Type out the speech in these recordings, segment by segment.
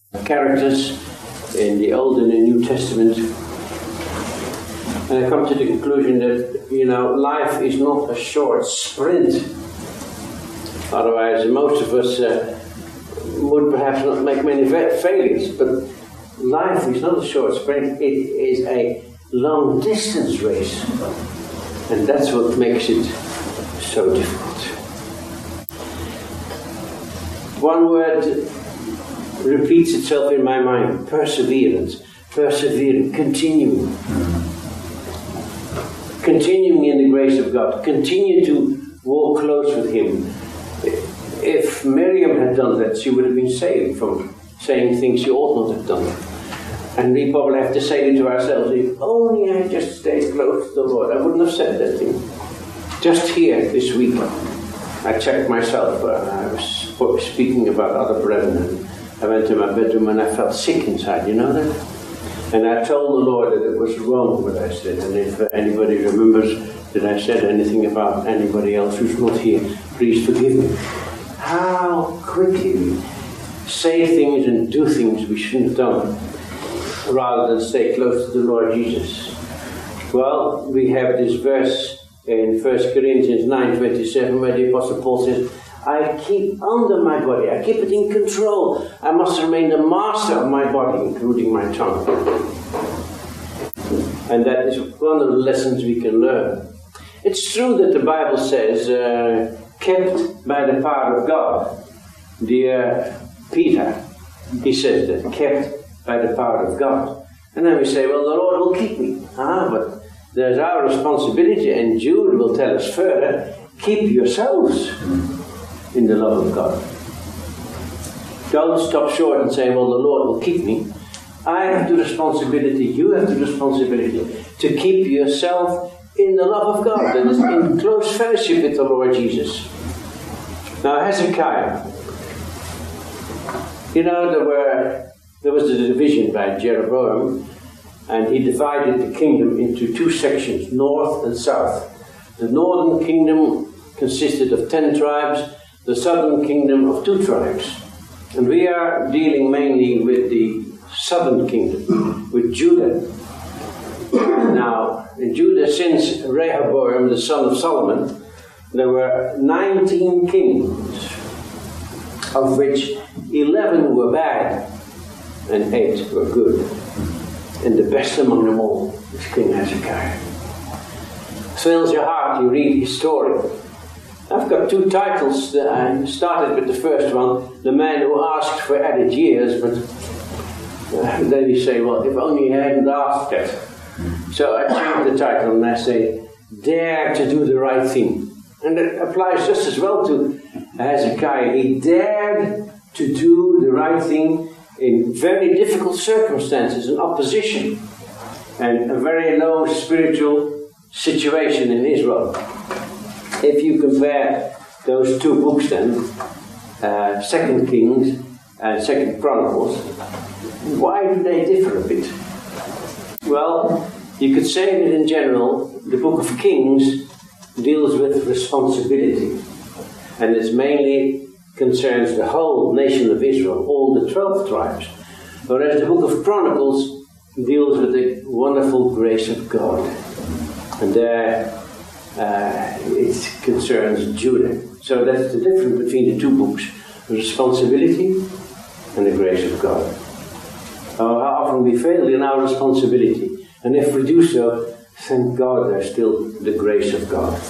characters in the Old and the New Testament. And I come to the conclusion that, life is not a short sprint. Otherwise, most of us would perhaps not make many failures. But life is not a short sprint. It is a long distance race. And that's what makes it so difficult. One word repeats itself in my mind: perseverance. Persevering, continuing. Continuing in the grace of God. Continue to walk close with Him. If Miriam had done that, she would have been saved from saying things she ought not have done. And we probably have to say it to ourselves: if only I just stayed close to the Lord, I wouldn't have said that thing. Just here this week, I checked myself. I was speaking about other brethren. I went to my bedroom and I felt sick inside, you know that? And I told the Lord that it was wrong what I said. And if anybody remembers that I said anything about anybody else who's not here, please forgive me. How quickly we say things and do things we shouldn't have done, rather than stay close to the Lord Jesus. Well, we have this verse in 1 Corinthians 9:27 where the Apostle Paul says, I keep under my body, I keep it in control. I must remain the master of my body, including my tongue. And that is one of the lessons we can learn. It's true that the Bible says, kept by the power of God. Dear Peter, he says that, kept by the power of God. And then we say, well, the Lord will keep me. But there's our responsibility, and Jude will tell us further, keep yourselves in the love of God. Don't stop short and say, well, the Lord will keep me. I have the responsibility, you have the responsibility to keep yourself in the love of God, that is in close fellowship with the Lord Jesus. Now, Hezekiah, there was a division by Jeroboam, and he divided the kingdom into two sections, north and south. The northern kingdom consisted of 10 tribes, the southern kingdom of 2 tribes. And we are dealing mainly with the southern kingdom, with Judah. Now, in Judah, since Rehoboam, the son of Solomon, there were 19 kings, of which 11 were bad and 8 were good. And the best among them all is King Hezekiah. Fills your heart, you read his story. I've got 2 titles. I started with the first one, The Man Who Asked for Added Years, but then you say, well, if only I hadn't asked that. So I change the title and I say, Dare to do the right thing. And it applies just as well to Hezekiah. He dared to do the right thing in very difficult circumstances and opposition and a very low spiritual situation in Israel. If you compare those 2 books then, 2 Kings and 2 Chronicles, why do they differ a bit? Well, you could say that in general, the book of Kings deals with responsibility, and it mainly concerns the whole nation of Israel, all the 12 tribes, whereas the book of Chronicles deals with the wonderful grace of God, and there it concerns Judah. So that's the difference between the 2 books, the responsibility and the grace of God. How often we fail in our responsibility, and if we do so, thank God there's still the grace of God.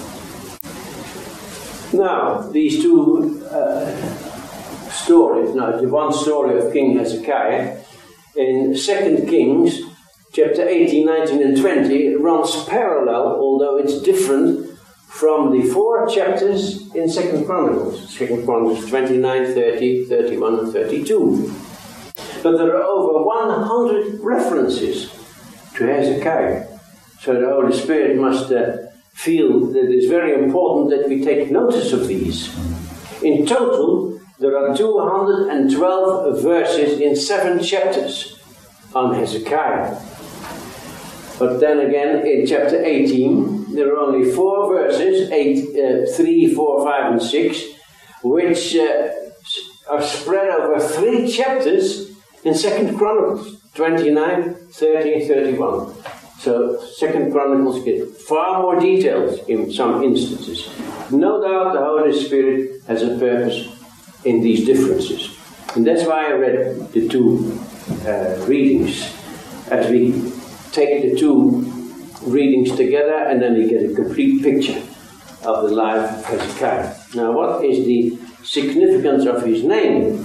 Now, these 2 stories, the one story of King Hezekiah, in 2 Kings, chapter 18, 19 and 20, it runs parallel, although it's different from the 4 chapters in 2 Chronicles. 2 Chronicles 29, 30, 31 and 32. But there are over 100 references to Hezekiah. So the Holy Spirit must feel that it's very important that we take notice of these. In total, there are 212 verses in 7 chapters on Hezekiah. But then again, in chapter 18, there are only 4 verses, 3, 4, 5 and 6, which are spread over 3 chapters in 2 Chronicles 29, 30 and 31. So 2 Chronicles get far more details in some instances. No doubt the Holy Spirit has a purpose in these differences. And that's why I read the two readings, as we take the two readings together and then we get a complete picture of the life of Hezekiah. Now, what is the significance of his name?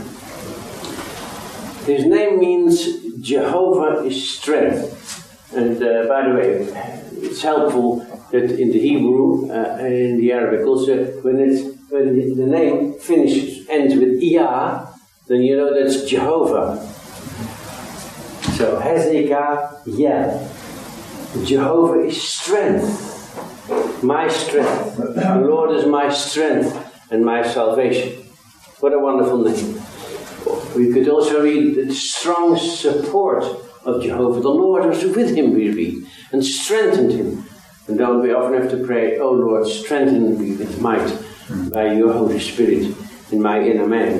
His name means Jehovah is strength. And by the way, it's helpful that in the Hebrew and in the Arabic also, when the name ends with Yah, then you know that's Jehovah. So Hezekiah, Jehovah is strength, my strength. The Lord is my strength and my salvation. What a wonderful name. We could also read the strong support of Jehovah. The Lord was with him, we read, and strengthened him. And don't we often have to pray, "Oh Lord, strengthen me with might by your Holy Spirit in my inner man."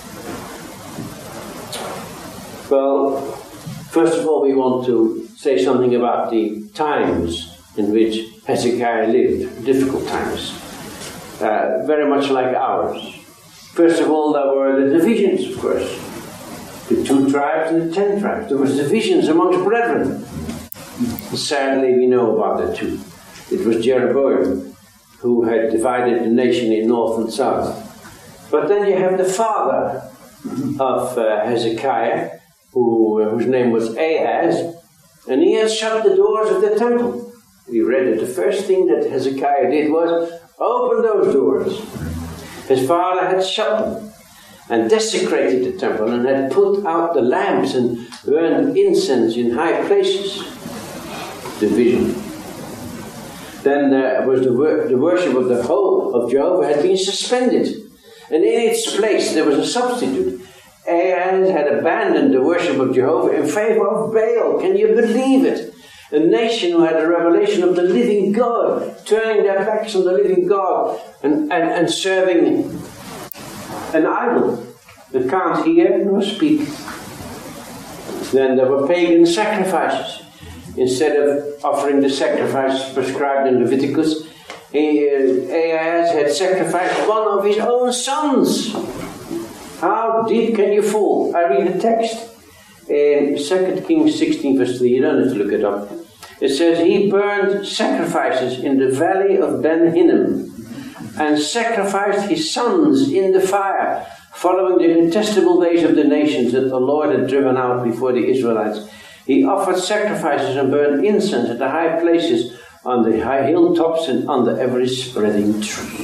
Well, first of all, we want to say something about the times in which Hezekiah lived, difficult times, very much like ours. First of all, there were the divisions, of course. The 2 tribes and the 10 tribes. There was divisions amongst brethren. Sadly, we know about the 2. It was Jeroboam who had divided the nation in north and south. But then you have the father of Hezekiah, whose name was Ahaz, and he had shut the doors of the temple. We read that the first thing that Hezekiah did was open those doors. His father had shut them and desecrated the temple and had put out the lamps and burned incense in high places. Division. Then was the worship of the whole of Jehovah had been suspended, and in its place there was a substitute. Ahaz had abandoned the worship of Jehovah in favor of Baal. Can you believe it? A nation who had a revelation of the living God, turning their backs on the living God and serving an idol that can't hear nor speak. Then there were pagan sacrifices. Instead of offering the sacrifices prescribed in Leviticus, Ahaz had sacrificed one of his own sons. How deep can you fall? I read the text in 2 Kings 16 verse 3. You don't have to look it up. It says, he burned sacrifices in the valley of Ben Hinnom and sacrificed his sons in the fire, following the detestable ways of the nations that the Lord had driven out before the Israelites. He offered sacrifices and burned incense at the high places, on the high hilltops and under every spreading tree.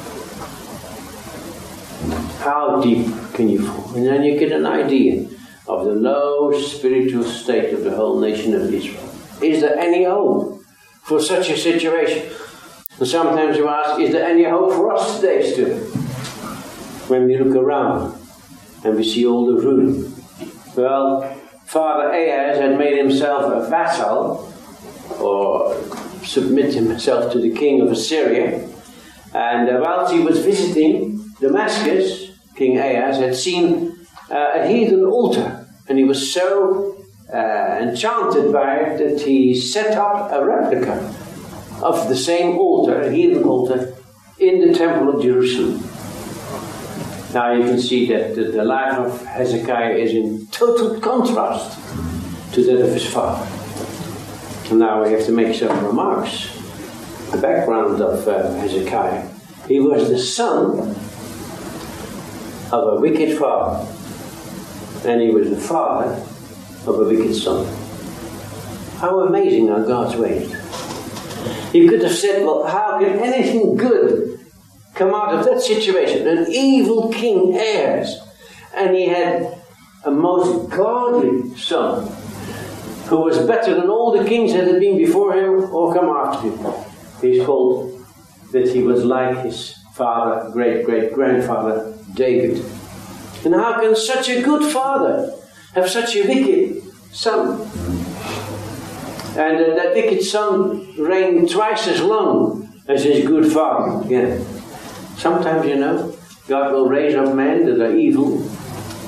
How deep can you fall? And then you get an idea of the low spiritual state of the whole nation of Israel. Is there any hope for such a situation? And sometimes you ask, is there any hope for us today still? When we look around and we see all the ruin. Well, Father Ahaz had made himself a vassal, or submit himself to the king of Assyria. And whilst he was visiting Damascus, King Ahaz had seen a heathen altar. And he was so enchanted by it that he set up a replica of the same altar, a heathen altar, in the temple of Jerusalem. Now you can see that the life of Hezekiah is in total contrast to that of his father. And now we have to make some remarks. The background of Hezekiah. He was the son of a wicked father. And he was the father of a wicked son. How amazing are God's ways. He could have said, well, how can anything good come out of that situation? An evil king Ahaz. And he had a most godly son who was better than all the kings that had been before him or come after him. He's told that he was like his father, great-great-grandfather, David. And how can such a good father have such a wicked son? And that wicked son reigned twice as long as his good father. Again, sometimes, God will raise up men that are evil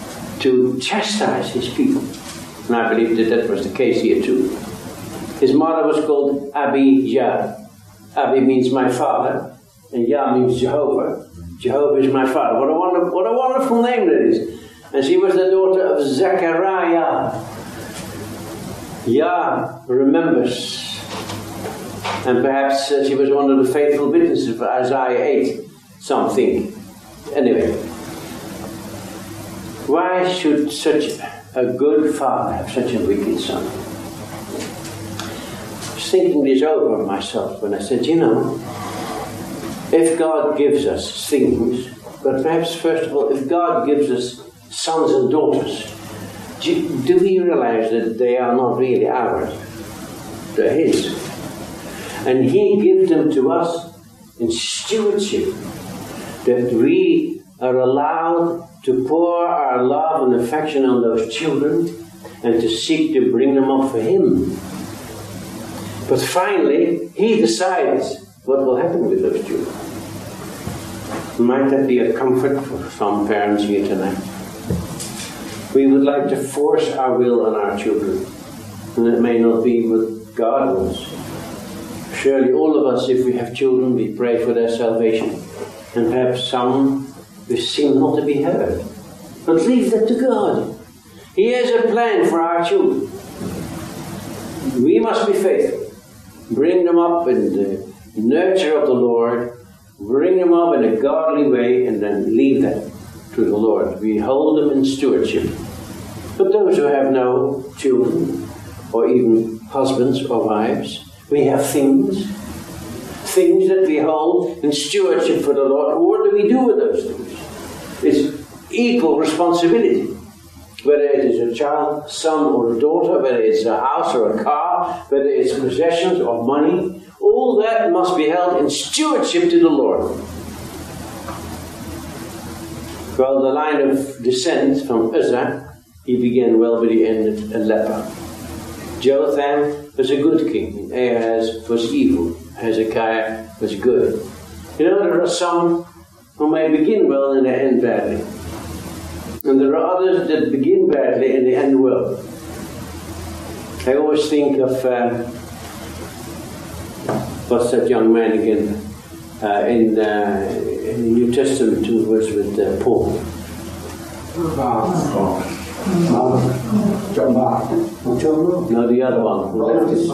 to chastise his people. And I believe that was the case here too. His mother was called Abijah. Abi means my father, and Yah means Jehovah. Jehovah is my father. What a wonderful name that is. And she was the daughter of Zechariah. Yah remembers. And perhaps she was one of the faithful witnesses for Isaiah 8 something. Anyway, why should such a good father have such a wicked son? I was thinking this over myself when I said, if God gives us things, but perhaps first of all, if God gives us sons and daughters, do we realize that they are not really ours? They're His. And He gives them to us in stewardship, that we are allowed to pour our love and affection on those children and to seek to bring them up for Him. But finally, He decides what will happen with those children. Might that be a comfort for some parents here tonight? We would like to force our will on our children, and it may not be what God wants. Surely all of us, if we have children, we pray for their salvation, and perhaps some we seem not to be heard. But leave that to God. He has a plan for our children. We must be faithful. Bring them up in the nurture of the Lord, bring them up in a godly way, and then leave them to the Lord. We hold them in stewardship. But those who have no children, or even husbands or wives, we have things that we hold in stewardship for the Lord. What do we do with those things? It's equal responsibility. Whether it is a child, son or a daughter, whether it's a house or a car, whether it's possessions or money, all that must be held in stewardship to the Lord. Well, the line of descent from Uzzah, he began well, but he ended a leper. Jotham was a good king, Ahaz was evil, Hezekiah was good. There are some who may begin well and they end badly. And there are others that begin badly and they end well. I always think of, what's that young man again, in the New Testament who was with Paul? John Mark. No, the other one. Who left it?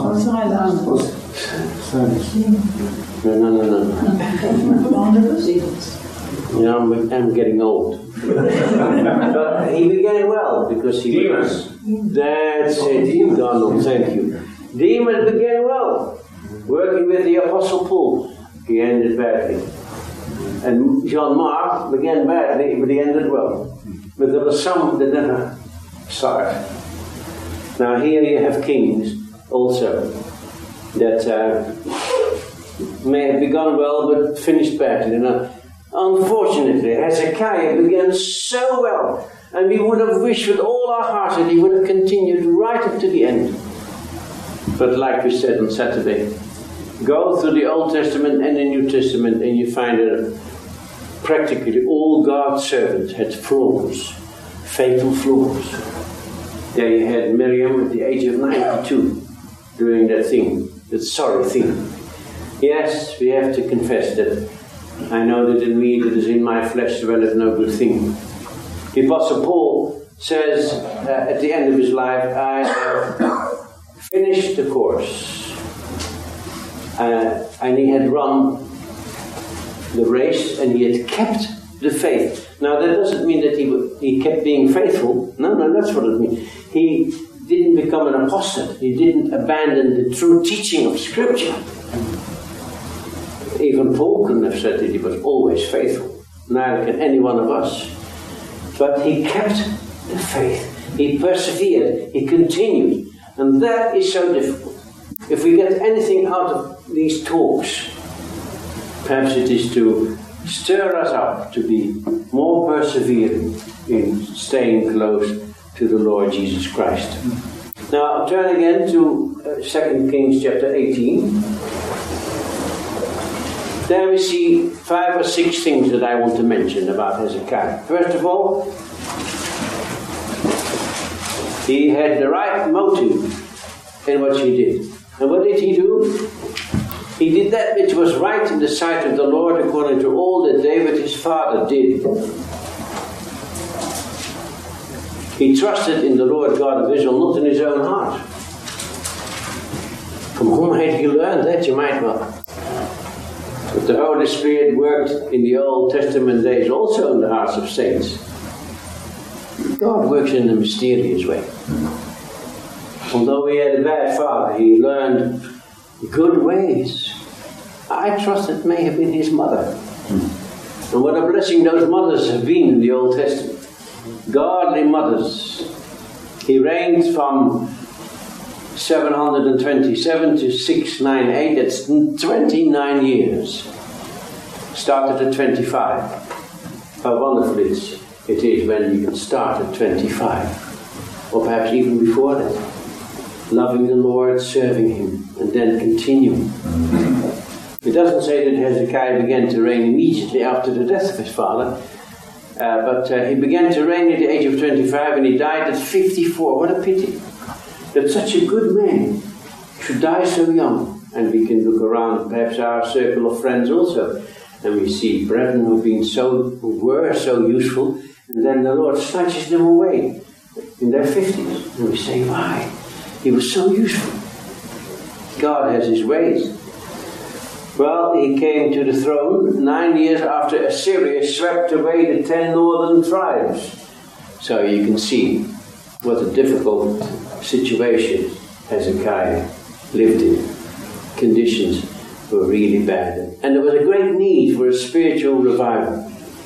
No. I'm getting old. But he began well because he was. That's it. Donald, thank you. Demas began well, working with the Apostle Paul. He ended badly. And John Mark began badly, but he ended well. But there were some that never started. Now here you have kings also that may have begun well but finished badly. Unfortunately, Hezekiah began so well, and we would have wished with all our hearts that he would have continued right up to the end. But like we said on Saturday, go through the Old Testament and the New Testament and you find that practically all God's servants had flaws, fatal flaws. There you had Miriam at the age of 92 doing that sorry thing. Yes, we have to confess that I know that in me that is in my flesh dwelleth no good thing. The Apostle Paul says at the end of his life, I have finished the course. And he had run the race and he had kept the faith. Now that doesn't mean that he kept being faithful. No, that's what it means. He didn't become an apostate. He didn't abandon the true teaching of Scripture. Even Paul couldn't have said that he was always faithful. Neither can any one of us. But he kept the faith. He persevered. He continued. And that is so difficult. If we get anything out of these talks, perhaps it is to stir us up to be more persevering in staying close to the Lord Jesus Christ. Now, turn again to 2 Kings chapter 18. There we see 5 or 6 things that I want to mention about Hezekiah. First of all, He had the right motive in what he did. And what did he do? He did that which was right in the sight of the Lord, according to all that David his father did. He trusted in the Lord God of Israel, not in his own heart. From whom had he learned that? You might well. But the Holy Spirit worked in the Old Testament days also in the hearts of saints. God works in a mysterious way. Although he had a bad father, he learned good ways. I trust it may have been his mother. And what a blessing those mothers have been in the Old Testament. Godly mothers. He reigned from 727 to 698. That's 29 years. Started at 25. How wonderful it is when you can start at 25. Or perhaps even before that. Loving the Lord, serving him, and then continuing. It doesn't say that Hezekiah began to reign immediately after the death of his father, but he began to reign at the age of 25 and he died at 54. What a pity that such a good man should die so young. And we can look around perhaps our circle of friends also, and we see brethren who were so useful, and then the Lord snatches them away in their 50s. And we say, why? He was so useful. God has his ways. Well, he came to the throne 9 years after Assyria swept away the 10 northern tribes. So you can see what a difficult situation Hezekiah lived in. Conditions were really bad. And there was a great need for a spiritual revival.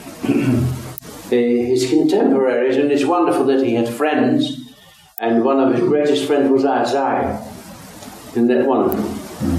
His contemporaries, and it's wonderful that he had friends, and one of his greatest friends was Isaiah. Isn't that wonderful?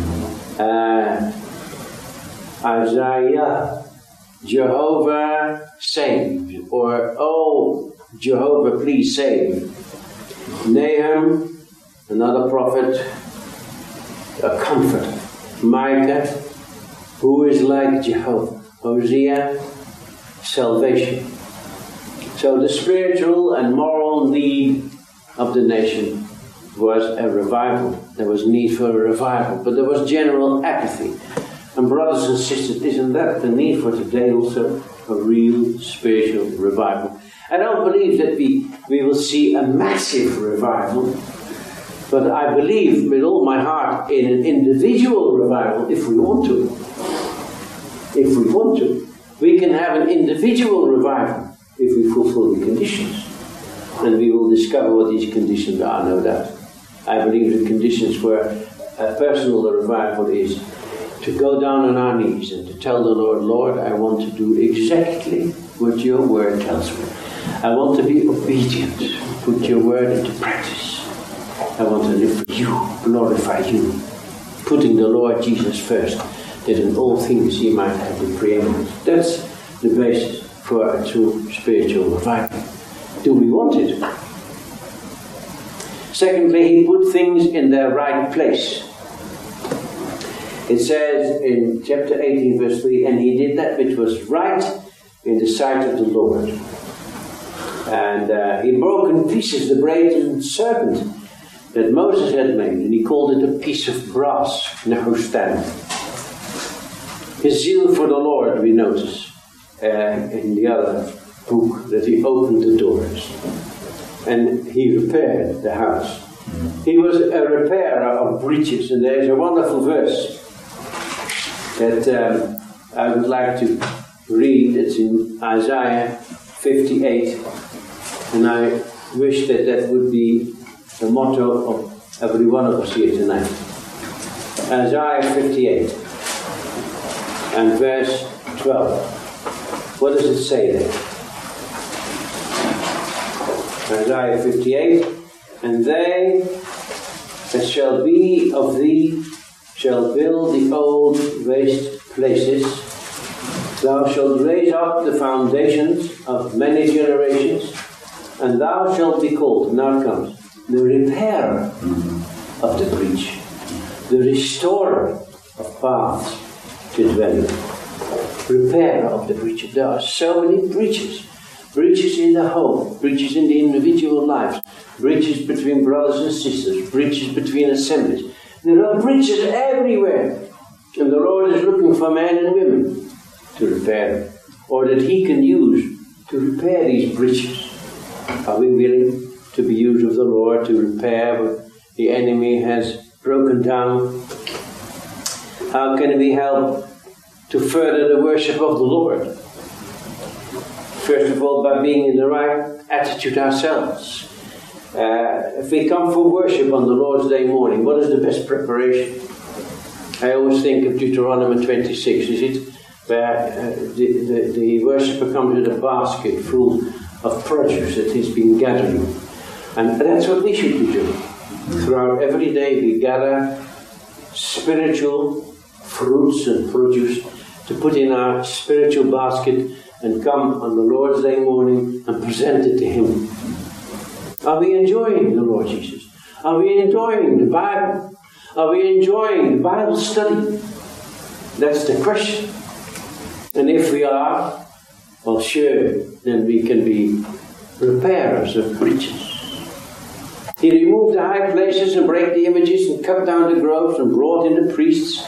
Isaiah, Jehovah save, or oh Jehovah please save. Nahum, another prophet, a comforter. Micah, who is like Jehovah. Hosea, salvation. So the spiritual and moral need of the nation was a revival. There was need for a revival, but there was general apathy. And brothers and sisters, isn't that the need for today also? A real spiritual revival. I don't believe that we will see a massive revival, but I believe with all my heart in an individual revival if we want to. If we want to. We can have an individual revival if we fulfill the conditions. And we will discover what these conditions are, no doubt. I believe the conditions for a personal revival is to go down on our knees and to tell the Lord, Lord, I want to do exactly what your word tells me. I want to be obedient, put your word into practice. I want to live for you, glorify you, putting the Lord Jesus first, that in all things he might have the preeminence. That's the basis for a true spiritual revival. Do we want it? Secondly, he put things in their right place. It says in chapter 18, verse 3, and he did that which was right in the sight of the Lord. And he broke in pieces the brazen serpent that Moses had made, and he called it a piece of brass, Nehushtan. His zeal for the Lord, we notice in the other book, that he opened the doors and he repaired the house. He was a repairer of breaches, and there's a wonderful verse that I would like to read. It's in Isaiah 58, and I wish that that would be the motto of every one of us here tonight. Isaiah 58 and verse 12. What does it say there? Isaiah 58, and they that shall be of thee shall build the old waste places. Thou shalt raise up the foundations of many generations, and thou shalt be called, now it comes, the repairer of the breach, the restorer of paths to dwell in. Repairer of the breach. There are so many breaches. Breaches in the home, breaches in the individual lives, Bridges between brothers and sisters, bridges between assemblies. There are bridges everywhere. And the Lord is looking for men and women to repair them, or that He can use to repair these bridges. Are we willing to be used of the Lord to repair what the enemy has broken down? How can we help to further the worship of the Lord? First of all, by being in the right attitude ourselves. If we come for worship on the Lord's Day morning, what is the best preparation? I always think of Deuteronomy 26, is it? Where the worshipper comes with a basket full of produce that he's been gathering. And that's what we should be doing. Throughout every day we gather spiritual fruits and produce to put in our spiritual basket and come on the Lord's Day morning and present it to Him. Are we enjoying the Lord Jesus? Are we enjoying the Bible? Are we enjoying the Bible study? That's the question. And if we are, well, sure, then we can be repairers of bridges. He removed the high places and brake the images and cut down the groves and brought in the priests.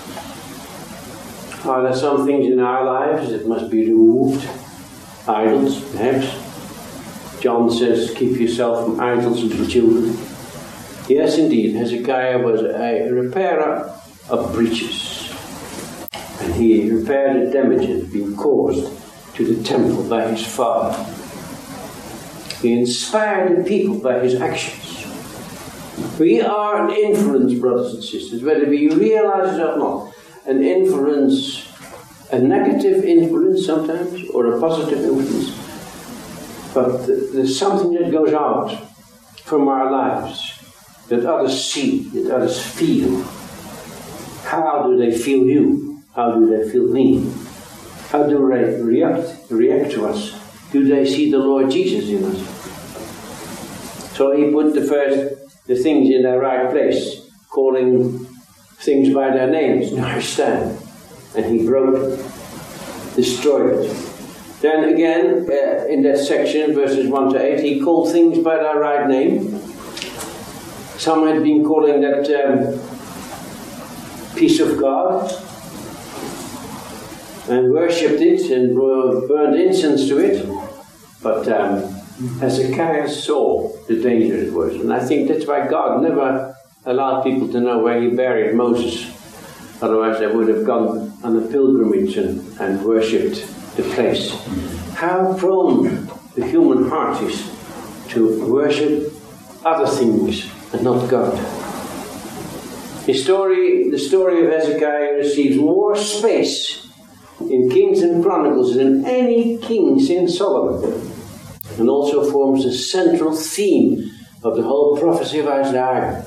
Are there some things in our lives that must be removed? Idols, perhaps. John says, keep yourself from idols, little children. Yes, indeed, Hezekiah was a repairer of breaches. And he repaired the damages being caused to the temple by his father. He inspired the people by his actions. We are an influence, brothers and sisters, whether we realize it or not. An influence, a negative influence sometimes, or a positive influence. But there's something that goes out from our lives that others see, that others feel. How do they feel you? How do they feel me? How do they react to us? Do they see the Lord Jesus in us? So he put the things in their right place, calling things by their names. Now stand. And he broke it, destroyed it. Then again, in that section, verses 1 to 8, he called things by their right name. Some had been calling that piece of God and worshipped it and burned incense to it. But Hezekiah saw the danger it was. And I think that's why God never allowed people to know where He buried Moses. Otherwise they would have gone on a pilgrimage and worshipped the place. How prone the human heart is to worship other things and not God. The story of Hezekiah receives more space in Kings and Chronicles than any king since Solomon, and also forms the central theme of the whole prophecy of Isaiah.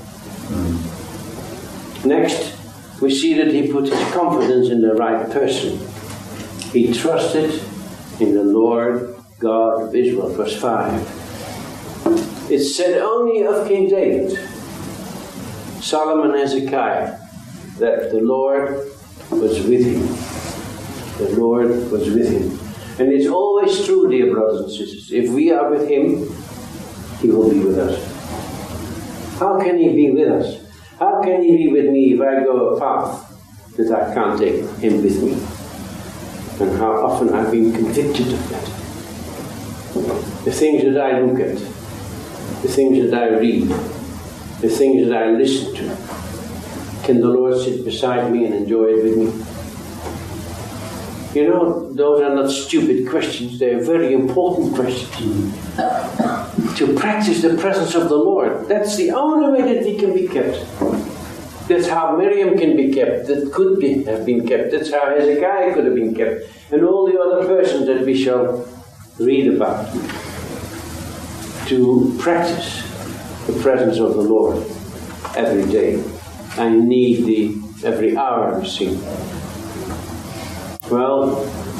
Next, we see that he put his confidence in the right person. He trusted in the Lord God of Israel. Verse 5. It's said only of King David, Solomon and Hezekiah, that the Lord was with him. The Lord was with him. And it's always true, dear brothers and sisters. If we are with Him, He will be with us. How can He be with us? How can He be with me if I go a path that I can't take Him with me? And how often I've been convicted of that. The things that I look at, the things that I read, the things that I listen to. Can the Lord sit beside me and enjoy it with me? You know, those are not stupid questions, they are very important questions. To practice the presence of the Lord, that's the only way that He can be kept. That's how Miriam can be kept, that could have been kept. That's how Hezekiah could have been kept. And all the other persons that we shall read about. To practice the presence of the Lord every day. I need Thee every hour, we sing. Well,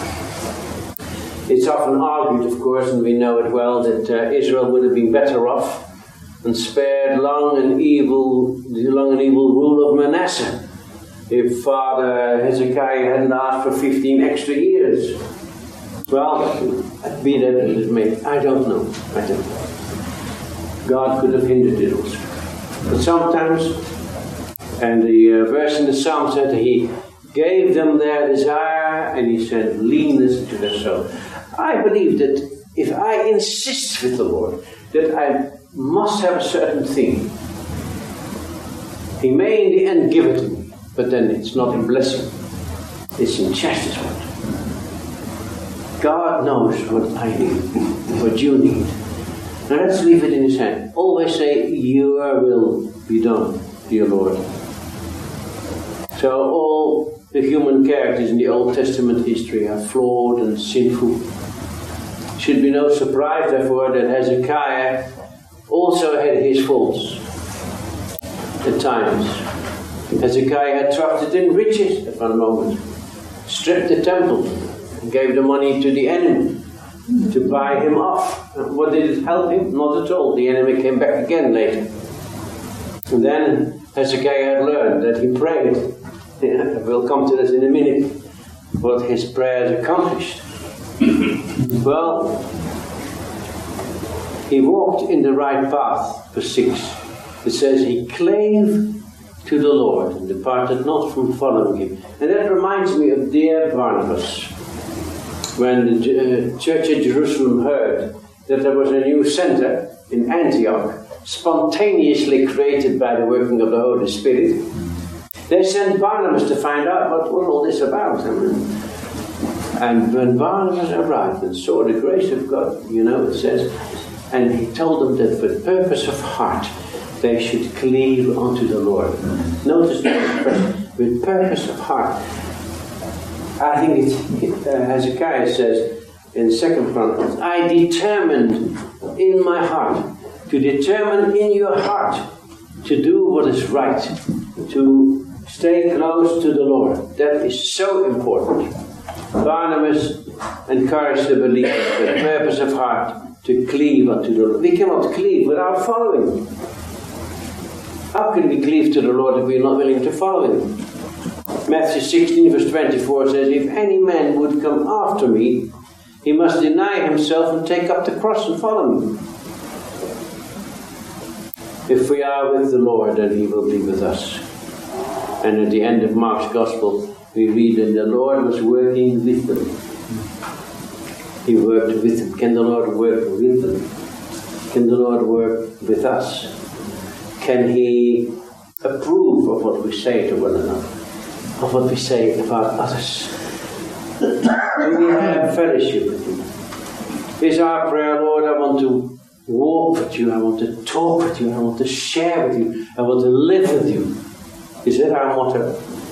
it's often argued, of course, and we know it well, that Israel would have been better off and spared long and evil rule of Manasseh if Father Hezekiah hadn't asked for 15 extra years. Well, be that as it may, I don't know. God could have hindered it also. But sometimes, and the verse in the Psalm said that He gave them their desire and He sent leanness to their soul. I believe that if I insist with the Lord that I must have a certain thing, He may in the end give it to me, but then it's not in blessing, it's in chastisement. God knows what I need, what you need. Now let's leave it in His hand. Always say, your will be done, dear Lord. So all the human characters in the Old Testament history are flawed and sinful. It should be no surprise, therefore, that Hezekiah also had his faults at times. Hezekiah had trusted in riches at one moment, stripped the temple, and gave the money to the enemy to buy him off. What did it help him? Not at all. The enemy came back again later. And then Hezekiah had learned that he prayed. We'll come to this in a minute. What his prayers accomplished. Well, he walked in the right path, verse 6. It says he clave to the Lord and departed not from following Him. And that reminds me of dear Barnabas. When the church at Jerusalem heard that there was a new center in Antioch, spontaneously created by the working of the Holy Spirit, they sent Barnabas to find out what was all this about. And when Barnabas arrived and saw the grace of God, it says, and he told them that with purpose of heart they should cleave unto the Lord. Notice that expression, with purpose of heart. I think Hezekiah says in 2 Chronicles, I determined in my heart, to determine in your heart to do what is right, to stay close to the Lord. That is so important. Barnabas encouraged the believers with purpose of heart to cleave unto the Lord. We cannot cleave without following Him. How can we cleave to the Lord if we are not willing to follow Him? Matthew 16 verse 24 says, if any man would come after me, he must deny himself and take up the cross and follow me. If we are with the Lord, then He will be with us. And at the end of Mark's Gospel, we read that the Lord was working with them. He worked with them. Can the Lord work with them? Can the Lord work with us? Can He approve of what we say to one another? Of what we say about others? Do we have fellowship with Him? Is our prayer, Lord, I want to walk with You, I want to talk with You, I want to share with You, I want to live with You. Is that our motto?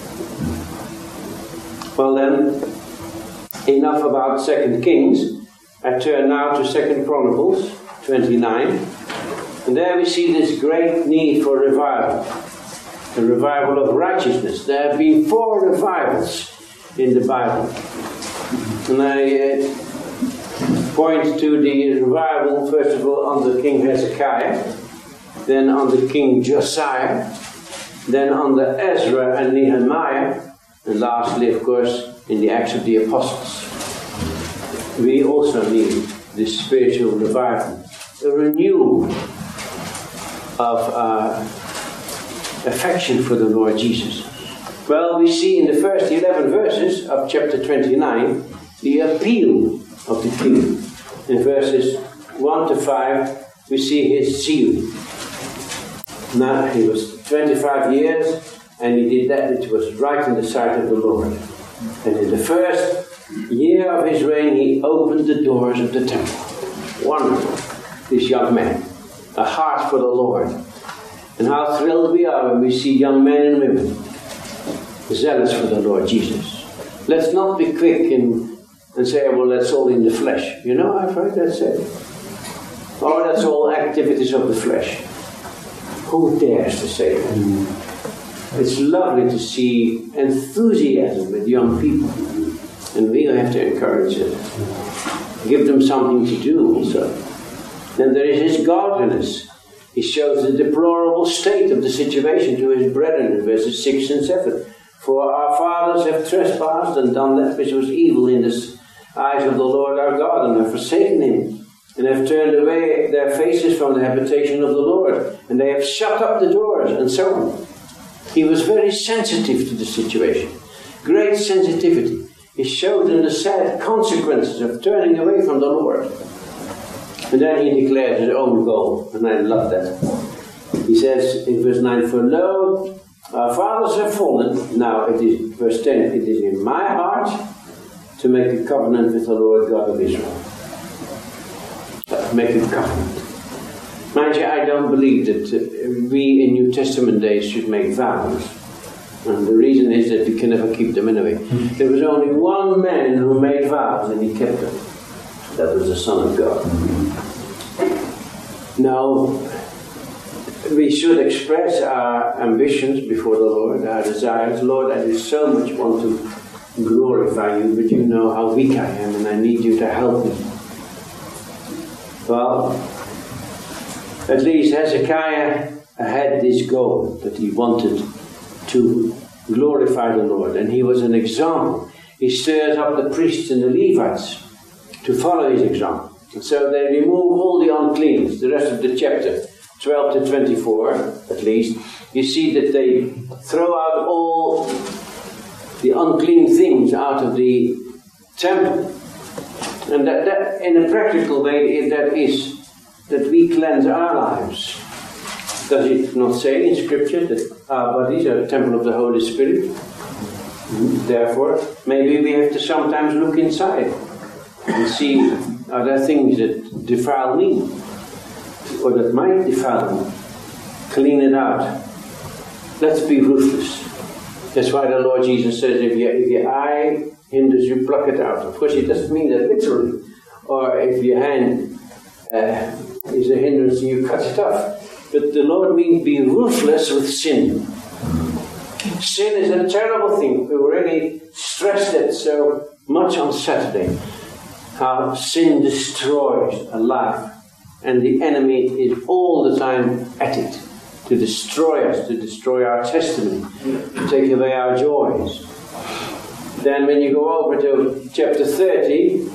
Well then, enough about 2 Kings. I turn now to 2 Chronicles 29. And there we see this great need for revival. The revival of righteousness. There have been 4 revivals in the Bible. And I point to the revival, first of all, under King Hezekiah, then under King Josiah, then under Ezra and Nehemiah, and lastly, of course, in the Acts of the Apostles. We also need this spiritual revival, a renewal of affection for the Lord Jesus. Well, we see in the first 11 verses of chapter 29 the appeal of the king. In verses 1 to 5, we see his zeal. Now, he was 25 years, and he did that which was right in the sight of the Lord. And in the first year of his reign, he opened the doors of the temple. Wonderful, this young man. A heart for the Lord. And how thrilled we are when we see young men and women zealous for the Lord Jesus. Let's not be quick and say, well, that's all in the flesh. I've heard that said. Oh, that's all activities of the flesh. Who dares to say that? It's lovely to see enthusiasm with young people. And we have to encourage it. Give them something to do also. Then there is his godliness. He shows the deplorable state of the situation to his brethren in verses 6 and 7. For our fathers have trespassed and done that which was evil in the eyes of the Lord our God, and have forsaken Him, and have turned away their faces from the habitation of the Lord, and they have shut up the doors, and so on. He was very sensitive to the situation. Great sensitivity. He showed them the sad consequences of turning away from the Lord. And then he declared his own goal, and I love that. He says in verse 9, "For lo, our fathers have fallen." Now it is, verse 10, "It is in my heart to make a covenant with the Lord God of Israel." Make a covenant. Mind you, I don't believe that we in New Testament days should make vows. And the reason is that we can never keep them anyway. There was only one man who made vows and he kept them. That was the Son of God. Now, we should express our ambitions before the Lord, our desires. Lord, I do so much want to glorify you, but you know how weak I am and I need you to help me. Well, at least Hezekiah had this goal, that he wanted to glorify the Lord, and he was an example. He stirs up the priests and the Levites to follow his example. And so they remove all the uncleanness. The rest of the chapter, 12 to 24 at least, you see that they throw out all the unclean things out of the temple. And that in a practical way, that is that we cleanse our lives. Does it not say in Scripture that our bodies are a temple of the Holy Spirit? Therefore, maybe we have to sometimes look inside and see, are there things that defile me? Or that might defile me? Clean it out. Let's be ruthless. That's why the Lord Jesus says, if your eye hinders you, pluck it out. Of course, it doesn't mean that literally. Or if your hand is a hindrance, you cut it off. But the Lord means be ruthless with sin. Sin is a terrible thing. We already stressed it so much on Saturday. How sin destroys a life. And the enemy is all the time at it. To destroy us, to destroy our testimony, to take away our joys. Then when you go over to chapter 30,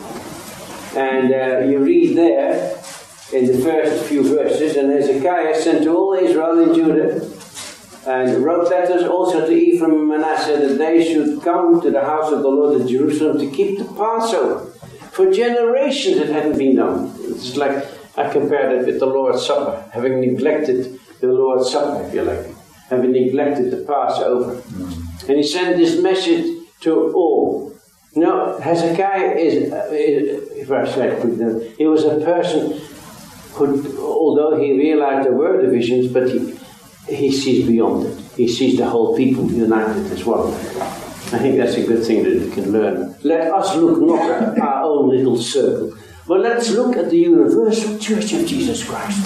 and you read there, in the first few verses, and Hezekiah sent to all Israel and Judah, and wrote letters also to Ephraim and Manasseh, that they should come to the house of the Lord at Jerusalem to keep the Passover. For generations it hadn't been done. It's like, I compared it with the Lord's Supper, having neglected the Lord's Supper, if you like, having neglected the Passover. And he sent this message to all. Now, Hezekiah is if I say put down, he was a person who, although he realized there were divisions, but he sees beyond it. He sees the whole people united as well. I think that's a good thing that we can learn. Let us look not at our own little circle, but let's look at the universal Church of Jesus Christ,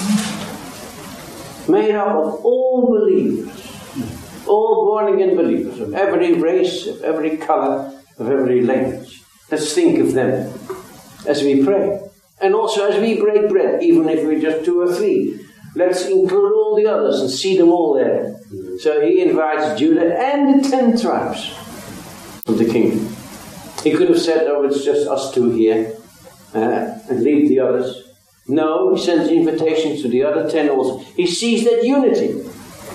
made up of all believers, all born-again believers, of every race, of every color, of every language. Let's think of them as we pray. And also as we break bread, even if we're just 2 or 3. Let's include all the others and see them all there. So he invites Judah and the 10 tribes of the kingdom. He could have said, oh, it's just us 2 here, and leave the others. No, he sends invitations to the other 10 also. He sees that unity.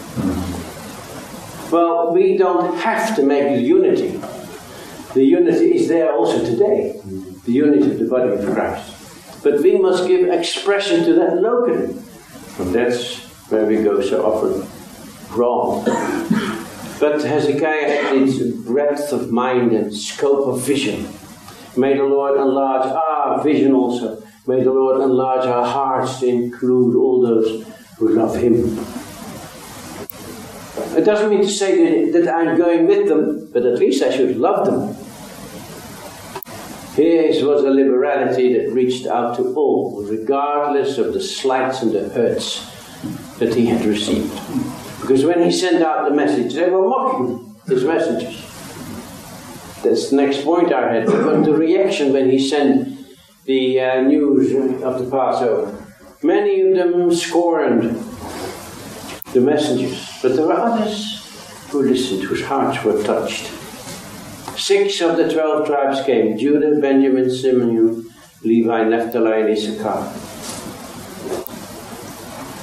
Well, we don't have to make the unity. The unity is there also today. The unity of the body of Christ. But we must give expression to that locally. And that's where we go so often wrong. But Hezekiah had this breadth of mind and scope of vision. May the Lord enlarge our vision also. May the Lord enlarge our hearts to include all those who love Him. It doesn't mean to say that I'm going with them, but at least I should love them. His was a liberality that reached out to all, regardless of the slights and the hurts that he had received. Because when he sent out the message, they were mocking his messengers. That's the next point I had. But the reaction when he sent the news of the Passover. Many of them scorned the messengers, but there were others who listened, whose hearts were touched. 6 of the 12 tribes came: Judah, Benjamin, Simeon, Levi, Naphtali, and Issachar.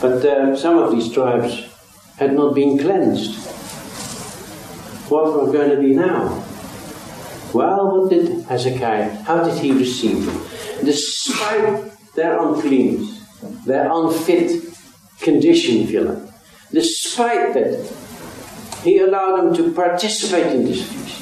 But some of these tribes had not been cleansed. What was going to be now? Well, what did Hezekiah, how did he receive them? Despite their uncleanness, their unfit condition, if you like, despite that, he allowed them to participate in this feast.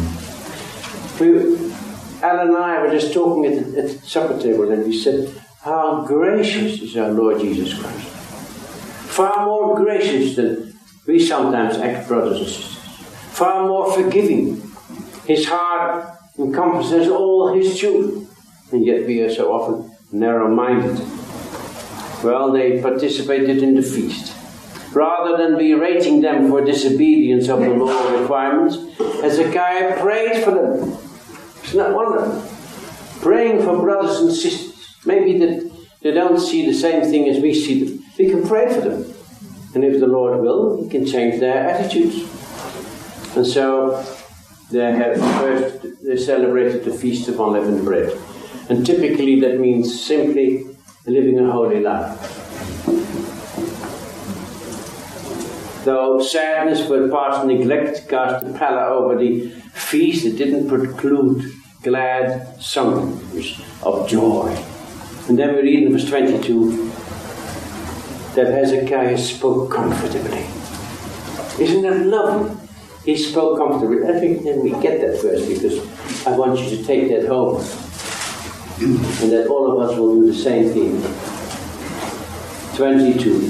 Alan and I were just talking at the supper table, and we said, how gracious is our Lord Jesus Christ. Far more gracious than we sometimes act, brothers and sisters. Far more forgiving. His heart encompasses all his children, and yet we are so often narrow-minded. Well, they participated in the feast. Rather than berating them for disobedience of the law requirements, Hezekiah prayed for them. It's not wonderful. Praying for brothers and sisters. Maybe that they don't see the same thing as we see them. We can pray for them. And if the Lord will, He can change their attitudes. And so they celebrated the Feast of Unleavened Bread. And typically that means simply living a holy life. Though sadness for past neglect cast a pallor over the feast, it didn't preclude glad songs of joy. And then we read in verse 22 that Hezekiah spoke comfortably. Isn't that lovely? He spoke comfortably. I think then we get that verse because I want you to take that home. And that all of us will do the same thing. 22.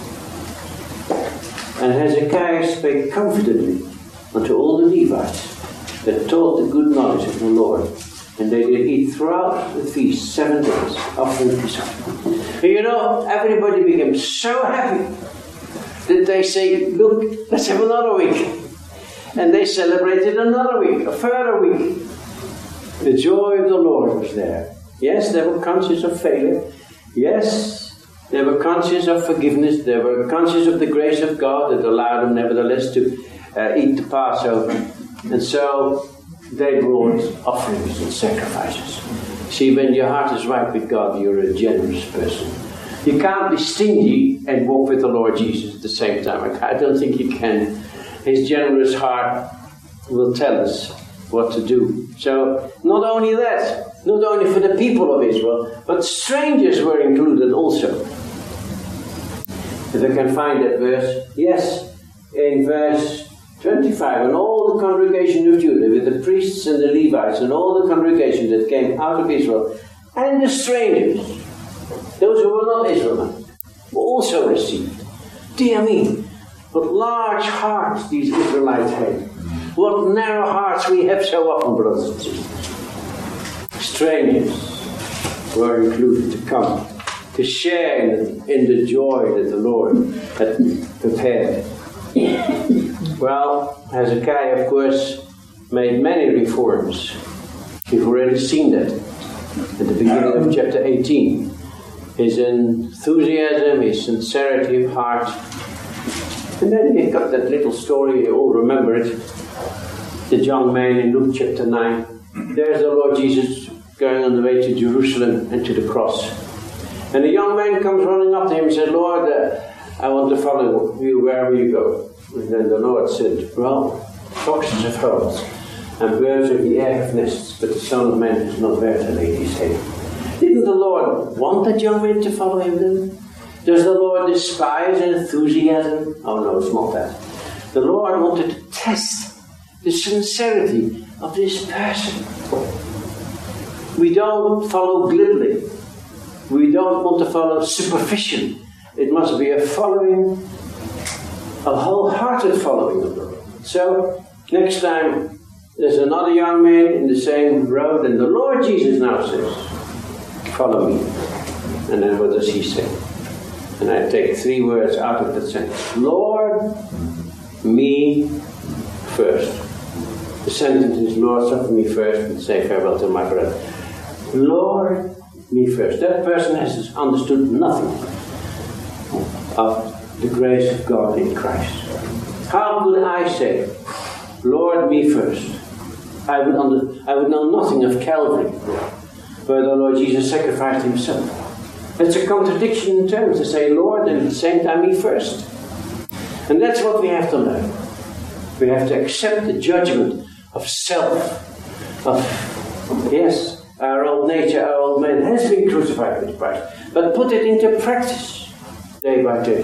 And Hezekiah spake comfortably unto all the Levites that taught the good knowledge of the Lord. And they did eat throughout the feast 7 days, offering peace offerings. And you know, everybody became so happy that they say, look, let's have another week. And they celebrated another week, a further week. The joy of the Lord was there. Yes, they were conscious of failure. Yes, they were conscious of forgiveness. They were conscious of the grace of God that allowed them nevertheless to eat the Passover. And so they brought offerings and sacrifices. See, when your heart is right with God, you're a generous person. You can't be stingy and walk with the Lord Jesus at the same time. I don't think you can. His generous heart will tell us what to do. So, not only that, not only for the people of Israel, but strangers were included also. If I can find that verse, yes, in verse 25, and all the congregation of Judah, with the priests and the Levites, and all the congregation that came out of Israel, and the strangers, those who were not Israelites, were also received. Dear me, what large hearts these Israelites had. What narrow hearts we have so often, brothers and sisters. Strangers were included to come, to share in the joy that the Lord had prepared. Well, Hezekiah, of course, made many reforms. We've already seen that at the beginning of chapter 18. His enthusiasm, his sincerity of heart. And then he got that little story, you all remember it. The young man in Luke chapter 9. There's the Lord Jesus going on the way to Jerusalem and to the cross. And the young man comes running up to him and said, Lord, I want to follow you wherever you go. And then the Lord said, well, foxes have holes, and birds of the air have nests, but the Son of Man is not where to lay his head. Didn't the Lord want that young man to follow him then? Does the Lord despise enthusiasm? Oh no, it's not that. The Lord wanted to test the sincerity of this person. We don't follow glibly. We don't want to follow superficially. It must be a following, a wholehearted following of the Lord. So, next time there's another young man in the same road, and the Lord Jesus now says, follow me. And then what does he say? And I take 3 words out of that sentence. Lord, me first. The sentence is, Lord, suffer me first and say farewell to my brother. Lord, me first. That person has understood nothing of the grace of God in Christ. How could I say, Lord, me first? I would know nothing of Calvary, where the Lord Jesus sacrificed himself. It's a contradiction in terms to say Lord and at the same time me first. And that's what we have to learn. We have to accept the judgment of self, of, yes, our old nature, our old man has been crucified with Christ, but put it into practice day by day.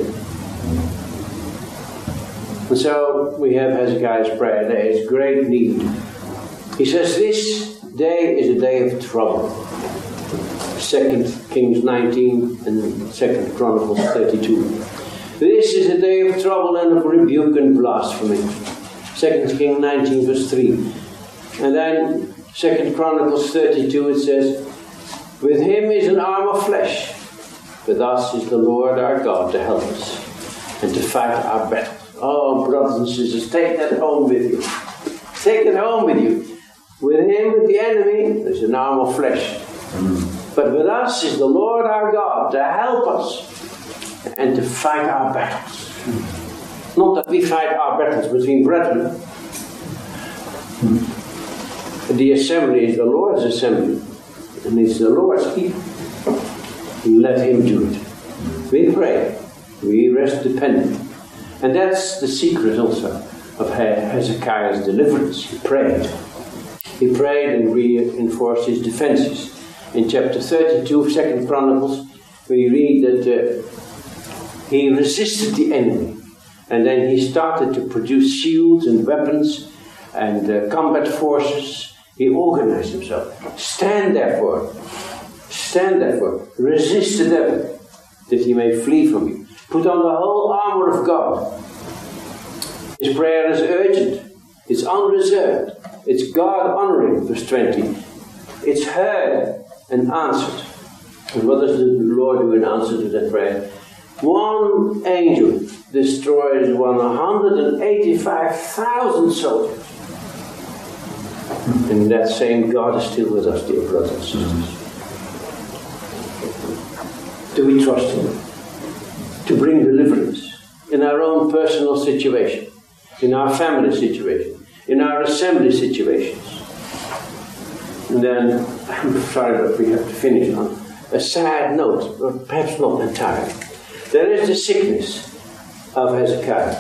And so we have Hezekiah's prayer. There is great need. He says this day is a day of trouble. 2 Kings 19 and 2 Chronicles 32. This is a day of trouble and of rebuke and blasphemy. 2 Kings 19 verse 3. And then 2 Chronicles 32 it says, with him is an arm of flesh, with us is the Lord our God to help us and to fight our battles. Oh, brothers and sisters, take that home with you. Take it home with you. With him, with the enemy, there's an arm of flesh. But with us is the Lord our God to help us and to fight our battles. Not that we fight our battles between brethren. The assembly is the Lord's assembly. And it's the Lord's people. Let him do it. We pray. We rest dependent. And that's the secret also of Hezekiah's deliverance. He prayed. He prayed and reinforced his defenses. In chapter 32 of 2 Chronicles, we read that he resisted the enemy. And then he started to produce shields and weapons and combat forces. He organized himself. Stand therefore. Resist the devil, that he may flee from you. Put on the whole armor of God. His prayer is urgent. It's unreserved. It's God-honoring, verse 20. It's heard and answered. And what does the Lord do in answer to that prayer? One angel destroys 185,000 soldiers. And that same God is still with us, dear brothers and sisters. Do we trust him to bring deliverance in our own personal situation, in our family situation, in our assembly situations? And then, I'm sorry that we have to finish on a sad note, but perhaps not entirely. There is the sickness of Hezekiah.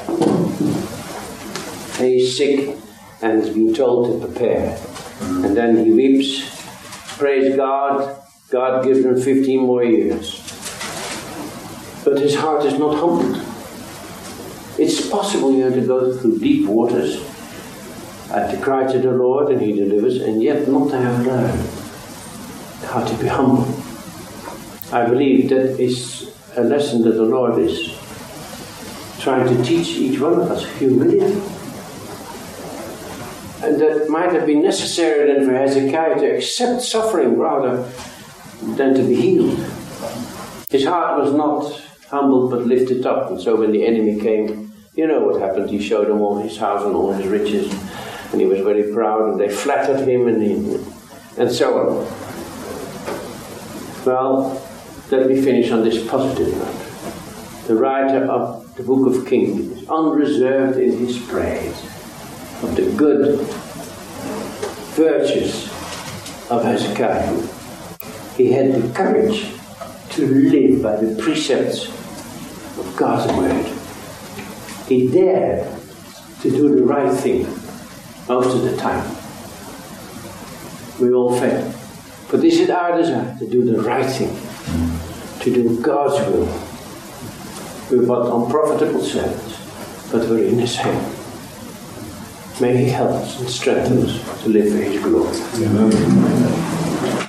He's sick and has been told to prepare. And then he weeps, praise God, God gives him 15 more years. But his heart is not humbled. It's possible, to go through deep waters and to cry to the Lord and he delivers, and yet not to have learned how to be humble. I believe that is a lesson that the Lord is trying to teach each one of us, humility. And that might have been necessary then for Hezekiah to accept suffering rather than to be healed. His heart was not humbled but lifted up, and so when the enemy came, you know what happened. He showed them all his house and all his riches, and he was very proud, and they flattered him, and so on. Well, let me finish on this positive note. The writer of the book of Kings is unreserved in his praise of the good virtues of Hezekiah. He had the courage to live by the precepts of God's word. He dared to do the right thing most of the time. We all fail. But is it our desire to do the right thing? To do God's will? We're but unprofitable servants, but we're in his hand. May he help us and strengthen us to live for his glory. Amen.